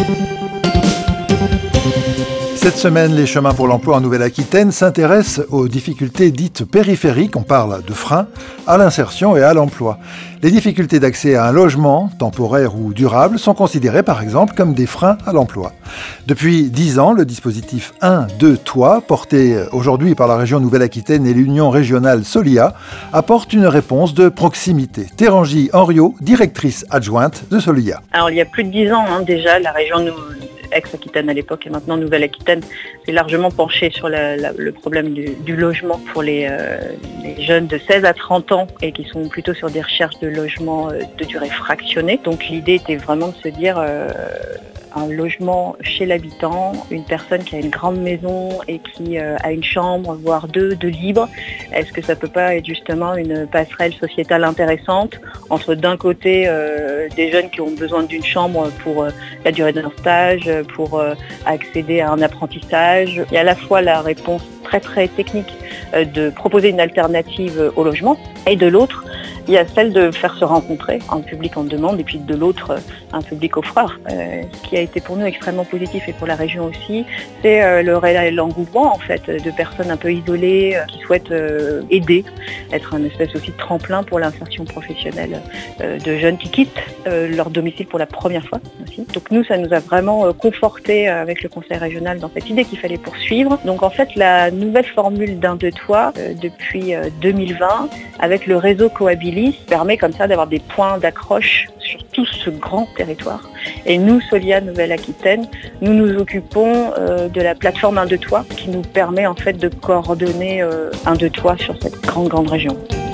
Cette semaine, les chemins pour l'emploi en Nouvelle-Aquitaine s'intéressent aux difficultés dites périphériques, on parle de freins, à l'insertion et à l'emploi. Les difficultés d'accès à un logement, temporaire ou durable, sont considérées par exemple comme des freins à l'emploi. Depuis 10 ans, le dispositif 1, 2, Toit, porté aujourd'hui par la région Nouvelle-Aquitaine et l'Union régionale Solia, apporte une réponse de proximité. Térangie Henriot, directrice adjointe de Solia. Alors il y a plus de 10 ans déjà, la région ex-Aquitaine à l'époque et maintenant Nouvelle-Aquitaine s'est largement penchée sur le problème du logement pour les jeunes de 16 à 30 ans et qui sont plutôt sur des recherches de logement de durée fractionnée. Donc l'idée était vraiment de se dire un logement chez l'habitant, une personne qui a une grande maison et qui a une chambre, voire deux libres. Est-ce que ça peut pas être justement une passerelle sociétale intéressante entre d'un côté des jeunes qui ont besoin d'une chambre pour la durée d'un stage, pour accéder à un apprentissage, et à la fois la réponse très très technique de proposer une alternative au logement, et de l'autre, il y a celle de faire se rencontrer un public en demande et puis de l'autre un public offreur. Ce qui a été pour nous extrêmement positif et pour la région aussi, c'est l'engouement en fait de personnes un peu isolées qui souhaitent aider, être un espèce aussi de tremplin pour l'insertion professionnelle de jeunes qui quittent leur domicile pour la première fois aussi. Donc nous, ça nous a vraiment conforté avec le conseil régional dans cette idée qu'il fallait poursuivre. Donc en fait, la nouvelle formule d'un de Toit depuis 2020 avec le réseau Cohabilis permet comme ça d'avoir des points d'accroche sur tout ce grand territoire. Et nous, Solia Nouvelle-Aquitaine, nous nous occupons de la plateforme 1 de Toit qui nous permet en fait de coordonner 1 de Toit sur cette grande région.